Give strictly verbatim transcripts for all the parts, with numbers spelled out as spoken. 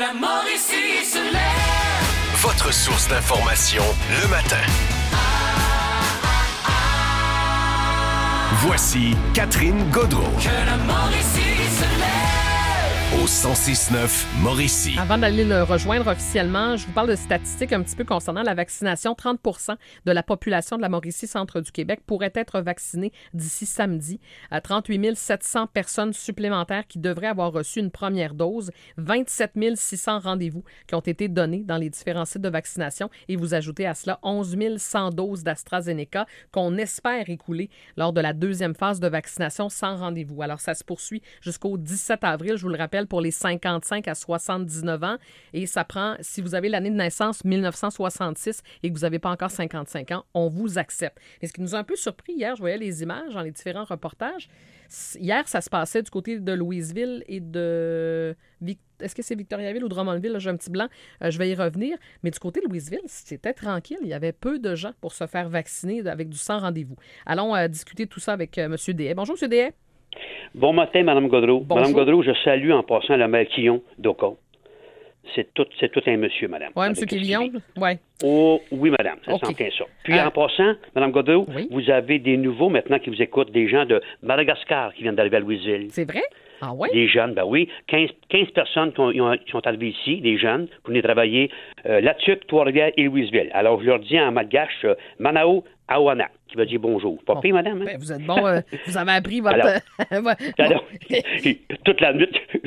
la Mauricie se lève. Votre source d'information le matin. Voici Catherine Gaudreault. Que la Mauricie se lève. Au cent six neuf Mauricie. Avant d'aller le rejoindre officiellement, je vous parle de statistiques un petit peu concernant la vaccination. trente pour cent de la population de la Mauricie centre du Québec pourrait être vaccinée d'ici samedi. À trente-huit mille sept cents personnes supplémentaires qui devraient avoir reçu une première dose. vingt-sept mille six cents rendez-vous qui ont été donnés dans les différents sites de vaccination. Et vous ajoutez à cela onze mille cent doses d'AstraZeneca qu'on espère écouler lors de la deuxième phase de vaccination sans rendez-vous. Alors, ça se poursuit jusqu'au dix-sept avril, je vous le rappelle, pour les cinquante-cinq à soixante-dix-neuf ans. Et ça prend, si vous avez l'année de naissance mille neuf cent soixante-six et que vous n'avez pas encore cinquante-cinq ans, on vous accepte. Et ce qui nous a un peu surpris hier, je voyais les images dans les différents reportages. Hier, ça se passait du côté de Louisville et de... Est-ce que c'est Victoriaville ou Drummondville? Là, j'ai un petit blanc. Euh, je vais y revenir. Mais du côté de Louisville, c'était tranquille. Il y avait peu de gens pour se faire vacciner avec du sans rendez-vous. Allons euh, discuter tout ça avec euh, M. Dehaye. Bonjour, M. Dehaye. Bon matin, Mme Gaudreault. Bonjour. Mme Gaudreault, je salue en passant le maire Quillon d'Oka. C'est tout, c'est tout un monsieur, madame. Oui, M. Quillon. Oui. Oh, oui, madame, ça okay. s'en tient ça. Puis, euh... en passant, Mme Gaudreault, oui? vous avez des nouveaux maintenant qui vous écoutent, des gens de Madagascar qui viennent d'arriver à Louisville. C'est vrai? Ah oui? Des jeunes, ben oui. quinze, quinze personnes qui, ont, qui sont arrivées ici, des jeunes, pour venir travailler euh, Latuc, Trois-Rivières et Louisville. Alors, je leur dis en malgache, euh, Manao Awana, qui va dire bonjour. Pas bon. pire, madame? Hein? Ben, vous êtes bon, euh, vous avez appris votre... Alors, alors, toute la nuit.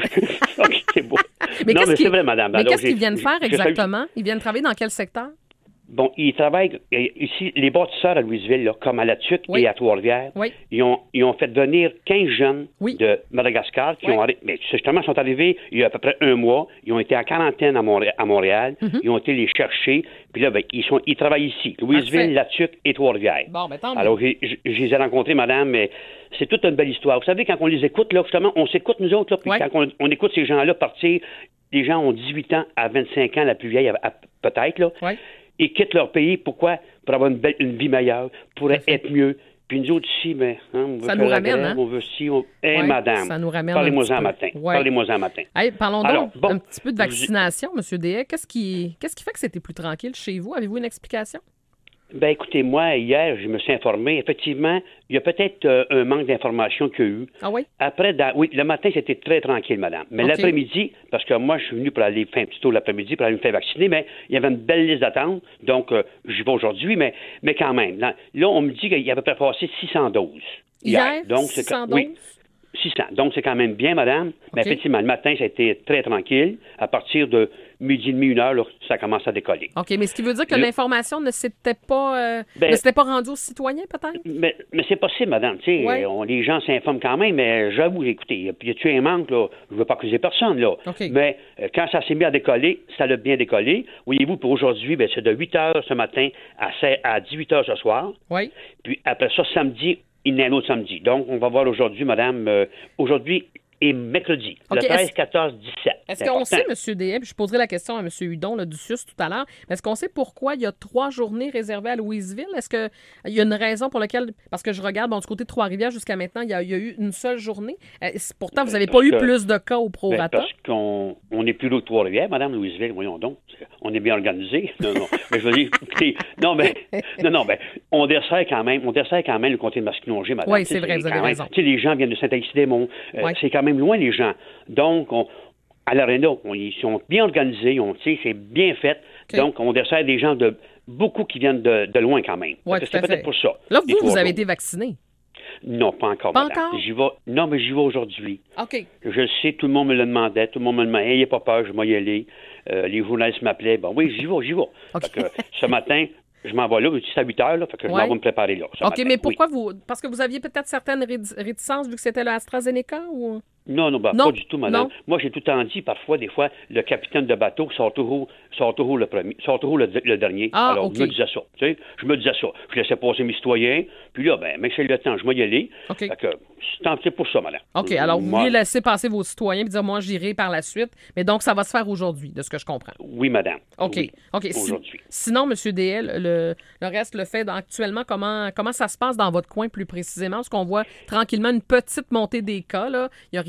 Okay, c'est beau. Mais non, mais qui... c'est vrai, madame. Mais alors, qu'est-ce qu'ils viennent faire exactement? Salue... Ils viennent travailler dans quel secteur? Bon, ils travaillent ici, les bâtisseurs à Louisville, là, comme à La Tuque oui. et à Trois-Rivières. Oui. Ils ont, ils ont fait venir quinze jeunes oui. de Madagascar qui oui. ont arrêté. Mais justement, ils sont arrivés il y a à peu près un mois. Ils ont été en quarantaine à, Montré- à Montréal. Mm-hmm. Ils ont été les chercher. Puis là, ben, ils, sont, ils travaillent ici, Louisville, La Tuque et Trois-Rivières. Bon, ben, tant mieux. Alors, je les ai rencontrés, madame, mais c'est toute une belle histoire. Vous savez, quand on les écoute, là, justement, on s'écoute nous autres, là, puis oui. quand on, on écoute ces gens-là partir, les gens ont dix-huit ans à vingt-cinq ans, la plus vieille, à, à, peut-être, là. Oui. Et quittent leur pays. Pourquoi? Pour avoir une, belle, une vie meilleure, pour être mieux. Puis nous autres ici, mais, hein, on veut ça faire nous la ramène, grève, hein? on veut ci, on... Eh, ouais, madame, ça nous ramène parlez-moi-en un matin. Ouais. Parlez-moi-en matin. Hey, parlons donc Alors, bon, un petit peu de vaccination, vous... M. Dehaye. Qu'est-ce qui, qu'est-ce qui fait que c'était plus tranquille chez vous? Avez-vous une explication? Ben, écoutez, moi, hier, je me suis informé. Effectivement, il y a peut-être euh, un manque d'information qu'il y a eu. Ah oui? Après, dans... oui, le matin, c'était très tranquille, madame. Mais okay. L'après-midi, parce que moi, je suis venu pour aller faire un petit tour l'après-midi pour aller me faire vacciner, mais il y avait une belle liste d'attente. Donc, euh, j'y vais aujourd'hui, mais, mais quand même. Là, là, on me dit qu'il y avait peut-être passé six cents doses. Hier, hier. Donc, six cents c'est... doses? Oui. six cents. Donc, c'est quand même bien, madame. Okay. Mais effectivement, le matin, ça a été très tranquille. À partir de midi et demi, une heure, là, ça commence à décoller. OK, mais ce qui veut dire que là, l'information ne s'était pas, euh, ben, ne s'était pas rendue aux citoyens, peut-être? Mais, mais c'est possible, madame. Tu sais, ouais. on, les gens s'informent quand même, mais j'avoue, écoutez, il y a tué un manque, là. Je ne veux pas accuser personne, là. Okay. Mais euh, quand ça s'est mis à décoller, ça l'a bien décollé. Voyez-vous, pour aujourd'hui, ben, c'est de huit heures ce matin à, à dix-huit heures ce soir. Oui. Puis après ça, samedi, il y en a un autre samedi. Donc, on va voir aujourd'hui, madame, euh, aujourd'hui et mercredi, okay, le treize, quatorze, dix-sept. Est-ce qu'on sait, M. Dehaye, puis je poserai la question à M. Hudon là, du C U S tout à l'heure, mais est-ce qu'on sait pourquoi il y a trois journées réservées à Louisville? Est-ce qu'il y a une raison pour laquelle, parce que je regarde, bon, du côté de Trois-Rivières jusqu'à maintenant, il y a, il y a eu une seule journée. Pourtant, vous n'avez pas parce eu que, plus de cas au prorata. Ben parce qu'on on est plus là que Trois-Rivières, Madame Louisville, voyons donc. On est bien organisé. Non, non. Mais je veux dire, écoutez, non, mais, non, non, ben, on dessert quand même, on dessert quand même le comté de Masquinongé, Madame. Oui, c'est vrai, vous avez même, raison. Tu sais, les gens viennent de Saint-Alexis-des-Monts. Euh, ouais. C'est quand même loin, les gens. Donc, on, à l'Arena, on, ils sont bien organisés, on, tu sais, c'est bien fait. Okay. Donc, on dessert des gens de beaucoup qui viennent de, de loin quand même. Oui, c'est peut-être pour ça. Là, vous, vous avez été vacciné. Non, pas encore, pas madame. Encore? J'y vais, non, mais j'y vais aujourd'hui. OK. Je sais, tout le monde me le demandait, tout le monde me le demandait. Ayez pas peur, je vais y aller. Euh, les journalistes m'appelaient. Bon, oui, j'y vais, j'y vais. Okay. Fait que, ce matin, je m'en vais là, c'est à huit heures, là, fait que je ouais. m'en vais me préparer là. OK, matin. mais pourquoi oui. vous... Parce que vous aviez peut-être certaines réticences vu que c'était le AstraZeneca ou... Non, non, ben, non, pas du tout, madame. Non. Moi, j'ai tout le temps dit, parfois, des fois, le capitaine de bateau sort toujours, sort toujours le premier, sort toujours le, le dernier. Ah, Alors, okay. je me disais ça, tu sais, je me disais ça. Je laissais passer mes citoyens, puis là, ben, mec, c'est le temps, je vais y aller. OK. Fait que, c'est pour ça, madame. OK, alors vous vouliez laisser passer vos citoyens et dire, moi, j'irai par la suite, mais donc, ça va se faire aujourd'hui, de ce que je comprends. Oui, madame. OK. Oui, OK. aujourd'hui. Si, sinon, M. Dehaye, le, le reste, le fait actuellement, comment, comment ça se passe dans votre coin plus précisément? Parce qu'on voit tranquillement une petite montée des cas, là. Il n'y a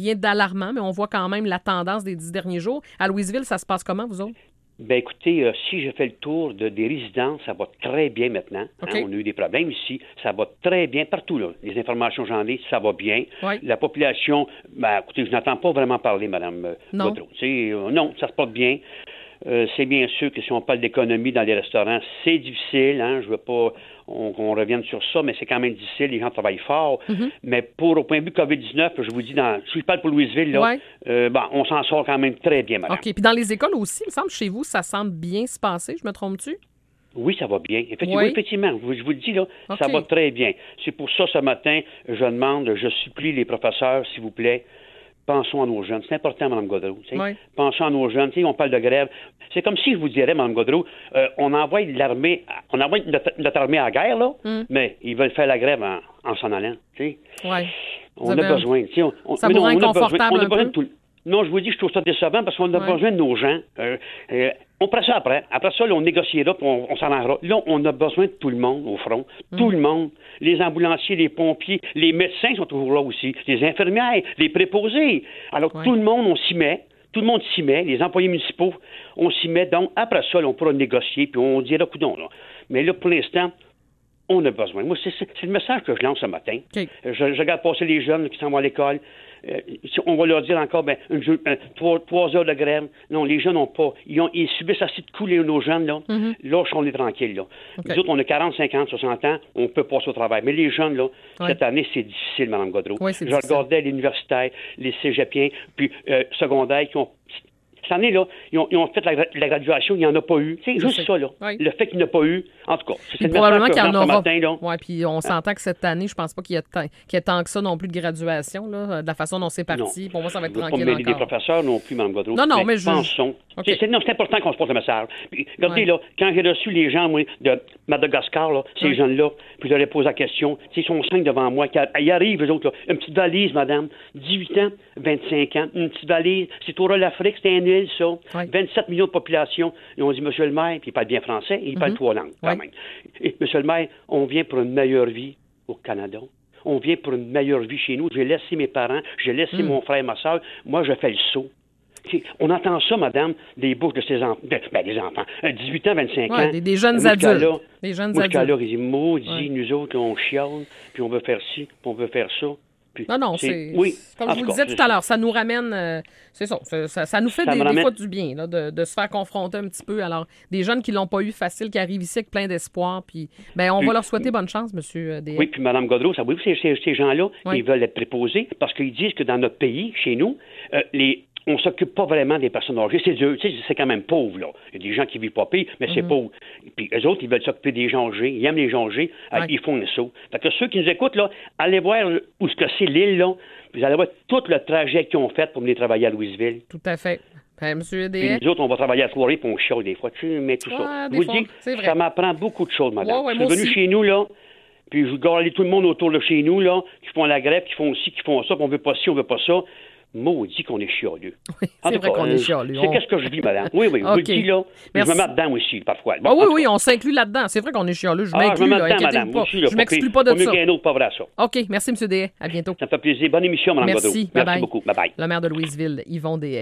rien d'alarmant, mais on voit quand même la tendance des dix derniers jours. À Louisville, ça se passe comment, vous autres? Ben écoutez, euh, si je fais le tour de, des résidences, ça va très bien maintenant. Okay. Hein, on a eu des problèmes ici. Ça va très bien partout, là. Les informations que j'en ai, ça va bien. Oui. La population, ben écoutez, je n'entends pas vraiment parler, Mme euh, Non. Gaudreau. Euh, non, ça se porte bien. Euh, c'est bien sûr que si on parle d'économie dans les restaurants, c'est difficile. Hein, je veux pas on, qu'on revienne sur ça, mais c'est quand même difficile. Les gens travaillent fort. Mm-hmm. Mais pour au point de vue covid dix-neuf, je vous dis, dans, si je parle pour Louisville, là, ouais. euh, ben, on s'en sort quand même très bien, madame. OK. Puis dans les écoles aussi, il me semble, chez vous, ça semble bien se passer. Je me trompe-tu? Oui, ça va bien. Effectivement, oui. oui, effectivement. Je vous le dis, là, okay. ça va très bien. C'est pour ça, ce matin, je demande, je supplie les professeurs, s'il vous plaît, pensons à nos jeunes. C'est important, Mme Gaudreau. Oui. Pensons à nos jeunes. T'sais, on parle de grève. C'est comme si je vous dirais, Mme Gaudreau, euh, on envoie l'armée, on envoie notre, notre armée à la guerre, là, mm. mais ils veulent faire la grève en, en s'en allant. Oui. On a avez... besoin. On, on, ça vous rend inconfortable un peu? Tout... Non, je vous dis, je trouve ça décevant parce qu'on a ouais. besoin de nos gens. Euh, euh, on fera ça après. Après ça, là, on négociera puis on, on s'arrangera. Là, on a besoin de tout le monde au front. Mm. Tout le monde. Les ambulanciers, les pompiers, les médecins sont toujours là aussi. Les infirmières, les préposés. Alors, ouais. tout le monde, on s'y met. Tout le monde s'y met. Les employés municipaux, on s'y met. Donc, après ça, là, on pourra négocier puis on dira, coudonc, là. Mais là, pour l'instant, on a besoin. Moi, c'est, c'est, c'est le message que je lance ce matin. Okay. Je, je regarde passer les jeunes là, qui s'en vont à l'école. Euh, on va leur dire encore, ben, une, un, trois, trois heures de grève. Non, les jeunes n'ont pas. Ils, ont, ils subissent assez de coups, les, nos jeunes, là. Mm-hmm. Là, on est tranquille, là. Okay. Nous autres, on a quarante, cinquante, soixante ans, on peut passer au travail. Mais les jeunes, là, ouais. cette année, c'est difficile, Mme Gaudreau. Ouais, je difficile. regardais les universitaires, les cégepiens, puis euh, secondaires qui ont... Cette année, là, ils ont, ils ont fait la, la graduation, il n'y en a pas eu. C'est juste sais. ça, là. Oui. Le fait qu'il n'y en a pas eu, en tout cas, c'est puis le probablement message qu'il y en aura. Matin, là. Oui, puis on s'entend que cette année, je pense pas qu'il y ait tant, qu'il y ait tant que ça non plus de graduation, là, de la façon dont c'est parti. Pour moi, ça va être tranquille encore. Je ne veux pas encore. des professeurs non plus, Mme Gaudreau. Non, non, mais, mais je... Pensons. Okay. C'est, c'est, non, c'est important qu'on se porte le message. Puis, regardez, ouais. là, quand j'ai reçu les gens, moi, de Madagascar, là, ces ouais. jeunes-là, puis je leur ai posé la question, ils sont cinq devant moi, ils arrivent, eux autres, là, une petite valise, madame, dix-huit ans, vingt-cinq ans, une petite valise, c'est au l'Afrique, c'est une île, ça, ouais. vingt-sept millions de population. Ils ont dit, Monsieur le maire, puis il parle bien français, il mm-hmm. parle trois langues, quand ouais. même. Et, Monsieur le maire, on vient pour une meilleure vie au Canada. On vient pour une meilleure vie chez nous. J'ai laissé mes parents, j'ai laissé mm. mon frère et ma soeur. Moi, je fais le saut. On entend ça, madame, des bouches de ses enfants, de, ben, des enfants, dix-huit ans, vingt-cinq ouais, ans. Des, des jeunes adultes. Là, des jeunes adultes. Là, ils disent, maudit, ouais. nous autres, on chiale, puis on veut faire ci, puis on veut faire ça. Puis, non, non, c'est, c'est oui, comme je vous le disais tout à l'heure, ça nous ramène, euh, c'est ça, ça, ça, ça nous fait des, ramène... des fois du bien, là, de, de se faire confronter un petit peu. Alors, des jeunes qui l'ont pas eu facile, qui arrivent ici avec plein d'espoir, puis ben, on puis, va leur souhaiter bonne chance, monsieur D. Oui, puis Mme Gaudreau, ça vous ces, ces, ces gens-là, oui. ils veulent être préposés parce qu'ils disent que dans notre pays, chez nous, euh, les on s'occupe pas vraiment des personnes âgées. C'est dur, tu sais, c'est quand même pauvre, là. Il y a des gens qui vivent pas pire, mais mm-hmm. c'est pauvre. Puis eux autres, ils veulent s'occuper des gens âgés. Ils aiment les gens âgés. Ouais. Euh, ils font un saut. Fait que ceux qui nous écoutent, là, allez voir où ce que c'est l'île, là. Vous allez voir tout le trajet qu'ils ont fait pour venir travailler à Louisville. Tout à fait. Ben, monsieur D. Puis nous autres, on va travailler à Trois-Rivières, puis on chiale des fois, tu sais, mais tout ouais, ça. Je vous dis, ça m'apprend beaucoup de choses, madame. Ouais, ouais, je suis venu chez nous, là, puis je regarde aller tout le monde autour de chez nous, là, qui font la grève, qui font ci, qui font ça, puis on veut pas ci, on veut pas ça. Maudit qu'on est chialeux. Oui, c'est vrai cas, qu'on est chialeux. C'est on... qu'est-ce que je vis, madame. Oui, oui, okay. Je vous le dis, là. Merci. Je me mets dedans aussi, parfois. Bon, ah oui, oui, on s'inclut là-dedans. C'est vrai qu'on est chialeux. Je ah, m'inclus, je me là. Dedans, madame. Pas. Aussi, là, je m'exclus pas de ça. Mieux qu'un autre, pas vrai, ça. OK, merci, M. D. À bientôt. Ça me fait plaisir. Bonne émission, Mme Gaudreau. Merci. Merci beaucoup. Bye-bye. Le maire de Louisville, Yvon D.